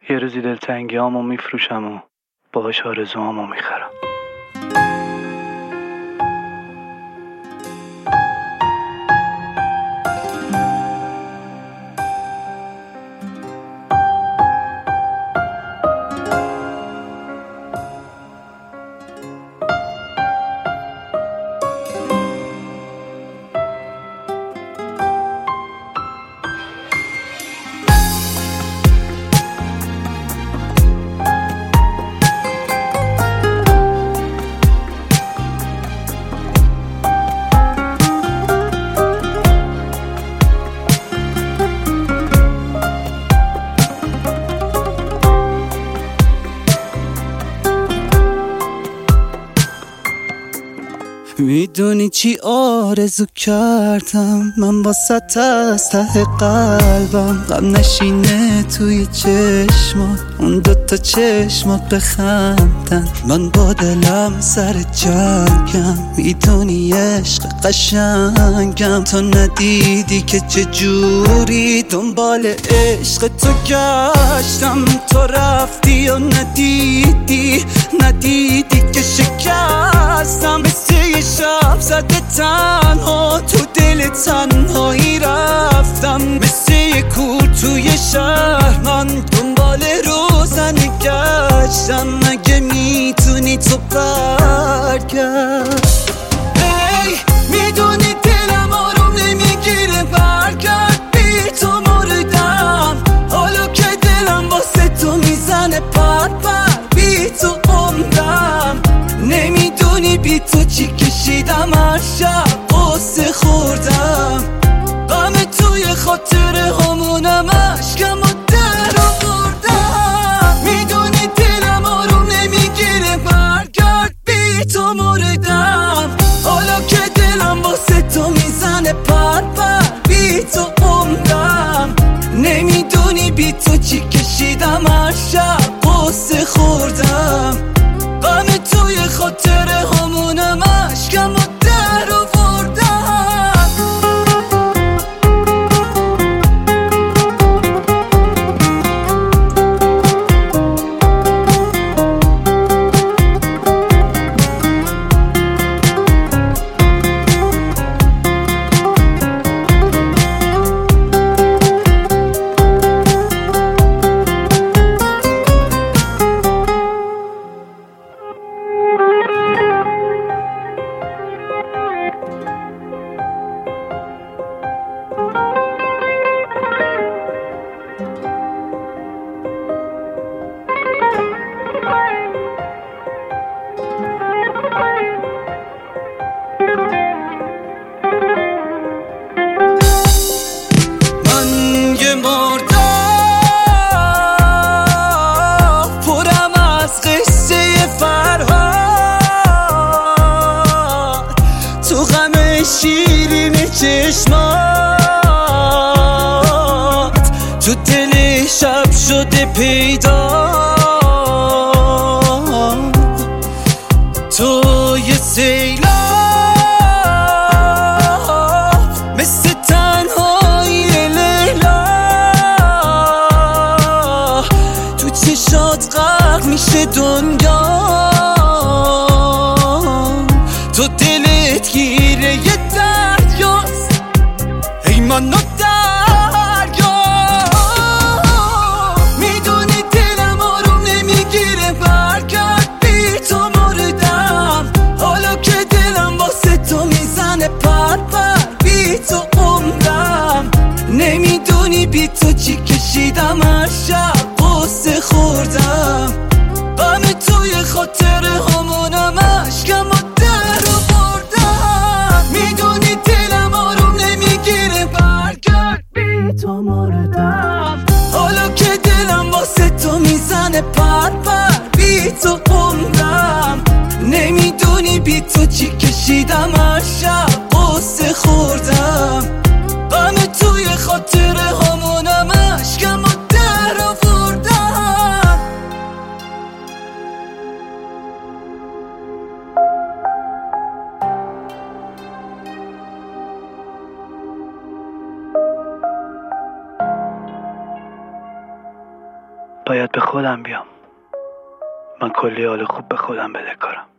یه روزی دلتنگیامو میفروشم و باهاش آرزوامو میخرم. میدونی چی آرزو کردم من واسه از ته قلبم، غم نشینه توی چشمات، اون دوتا چشمات بخندن، من با دلم سر جنگم. میدونی عشق قشنگم، تو ندیدی که چجوری دنبال عشق تو گشتم، تو رفتی و ندیدی که شکستم. مثل شب زده تنها تو دل تنهایی رفتم، مثل یه کور توی شهر من دنبال روزنه گشتم. مگه میتونی تو برگرد؟ میدونی دلم آروم نمیگیره، برگرد بی تو مردم. حالا که دلم واسه تو میزنه پر بی تو عمرم. نمیدونی بی تو چی کشیدم، هر شب قصه خوردم، غم توی خاطره همونم عشقم و در آوردم. میدونی دلم آروم نمیگیره، برگرد بی تو مردم. حالا که دلم واسه تو میزنه پر بی تو عمرم. نمیدونی بی تو چی کشیدم، هر شب قصه خوردم، غم توی خاطره همونم عشقم و در آوردم. شیرین چشمات تو دل شب شده پیدا، تو یه سیلاب مثل تنهایی لیلا، تو چشات غرق میشه دنیا، تو دلت گیره یه دریاست، ای من دریا. میدونی دلم آروم نمیگیره، برگرد بی تو مردم. حالا که دلم واسه تو میزنه پر بی تو عمرم. نمیدونی بی تو چی کشیدم، هر شب قصه خوردم، غم توی خاطره همونم عشقم و در آوردم. میدونی دلم آروم نمیگیره، برگرد بی تو مردم. حالا که دلم واسه تو میزنه پر بی تو عمرم. نمیدونی بی تو چی کشیدم، هر شب قصه خوردم، غم توی خاطره همونم عشقم و در آوردم. باید باید به خودم بیام. من کلی حال خوب به خودم بدهکارم.